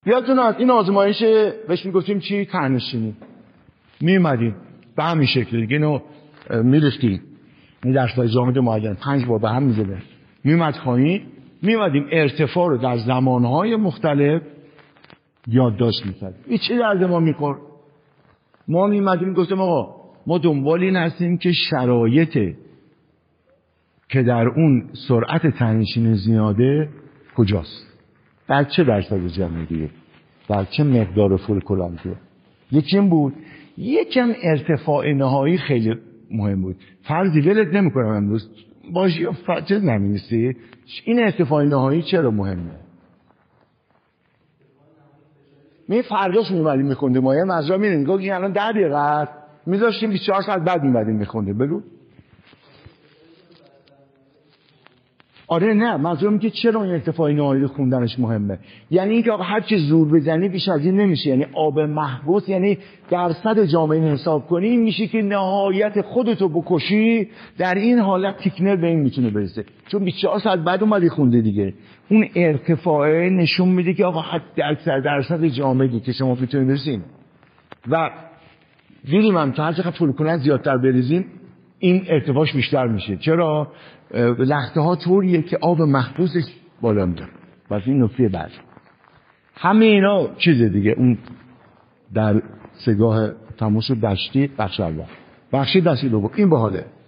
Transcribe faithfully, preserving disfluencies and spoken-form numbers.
یادتون از این آزمایش بهش میگفتیم چی؟ تنشینی. میومدیم به همین شکل دیگه اینو میریختیم این درس‌های جامد معین پنج بار به هم میزده میومد پایین، میومدیم ارتفاع رو در زمانهای مختلف یادداشت میکردیم. این چی درد ما میخورد؟ ما میومدیم گفتیم آقا ما دنبال این هستیم که شرایط که در اون سرعت تنشین زیاده کجاست، در چه درصد جمعیه، در چه مقدار فولکولانتیه. یکی این بود. یکم ارتفاع نهایی خیلی مهم بود. فرضی ولت نمی کنم امروز باشی چه نمی‌نویسی این ارتفاع نهایی چرا مهمه؟ می فرقش می‌اومدیم می‌خوندیم ما یه مزرعه می‌ریم گفت این الان ده دقیقه است می‌ذاشتیم بیست و چهار ساعت بعد می‌اومدیم می‌خوندیم. بگو آره نه منظورم که چرا این ارتفاع نهایی خوندنش مهمه، یعنی اینکه آقا هر چه زور بزنی بیش از این نمیشه، یعنی آب محبوس، یعنی درصد جامعه حساب کنی این میشه که نهایت خودتو بکشی. در این حالت تیکنر به این میتونه برسه چون بیست و چهار ساعت بعد اومدی خونده دیگه. اون ارتفاعه نشون میده که آقا حد اکثر درصد جامعه که شما میتونید برسین و دیدیم هم که هر چقدر فولکولن زیادتر بریزیم این ارتفاعش بیشتر میشه. چرا؟ لخته ها طوریه که آب محبوسش بالا میره. پس این نکته بعد همه اینا چیز دیگه. اون در سگاه تموش دشتی بخش اول بخشی دستی دوم این باحاله.